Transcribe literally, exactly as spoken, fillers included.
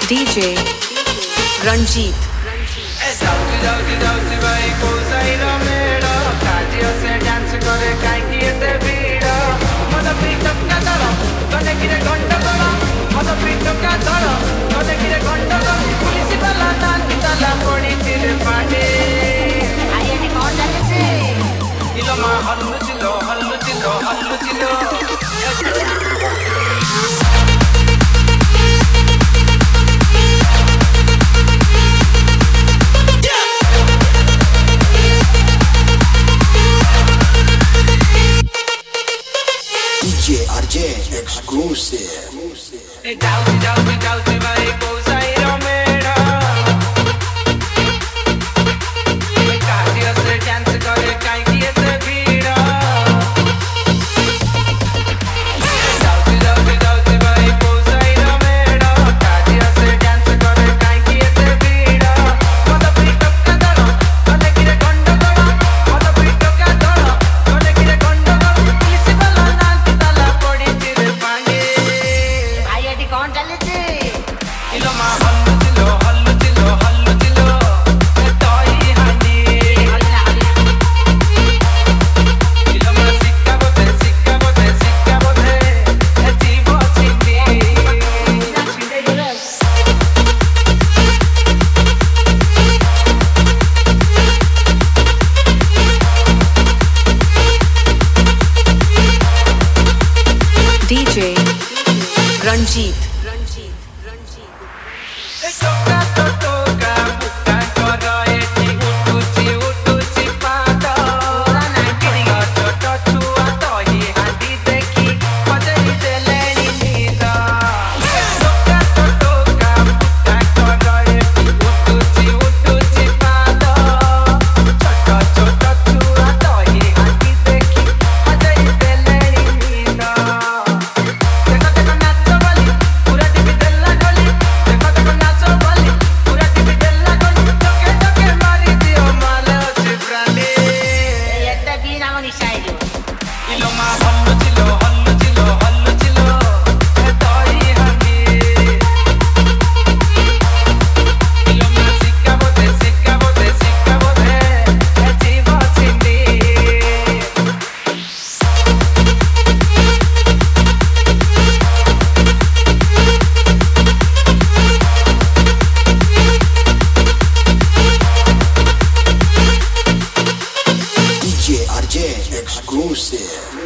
D J Ranjit. जाउती जाउती जाउती भाई कोसाइर मेरा काजियो से डांस करे काई एते भीड़ मद पीटक का दर तने किरे घंटा दर मद पीटक का दर तने किरे घंटा दर पुलिस वाला नाल ताला पड़ी तेरे पाटे आई एनी कौन जाने से इलो मा हल्लू चिलो हल्लू चिलो हल्लू चिलो Exclusive. जाउती जाउती जाउती भाई कोसाइर मेरा काजियो से डांस करे काई एते भीड़ जाउती जाउती जाउती भाई कोसाइर मेरा काजियो से डांस करे काई एते भीड़ मद पीटक का दर तने किरे घंटा दर मद पीटक का दर तने किरे घंटा दर पुलिस वाला नाल ताला पड़ी तेरे पांगे आई एडी कौन चले छे इलो मा हल्लू चिलो हल्लू चिलो हल्लू चिलो ए तोई हानी हल्ला हल्ला इलो मा सिक्का बोते सिक्का बोते सिक्का बोते ए जीवो छिंदी ना छिंदे दिलस D J Ranjit. ए टोका तो टोका मुक्का करो एठी उठुची उठुची पाद पूरा नाइटी तो तो छुआ तो ही हांडी देखी बजई देलेनी नींद ए टोका तो टोका मुक्का करो एठी उठुची उठुची पाद छोटो छोटो छुआ तो ही हांडी देखी बजई देलेनी नींद देखो देखो नाचो वाली पूरा टीवी देला गोली देखो देखो नाचो वाली पूरा टीवी देला गोली टोके टोके मारी दियो माले अच्छे प्राणी एते बिना मनी साइडो इलो मा हल्लू चिलो हल्लू चिलो हल्लू चिलो ए तोई हानी इलो मा सिक्का बोते सिक्का बोते सिक्का बोते ए जीवो छिंदी D J R J Exclusive.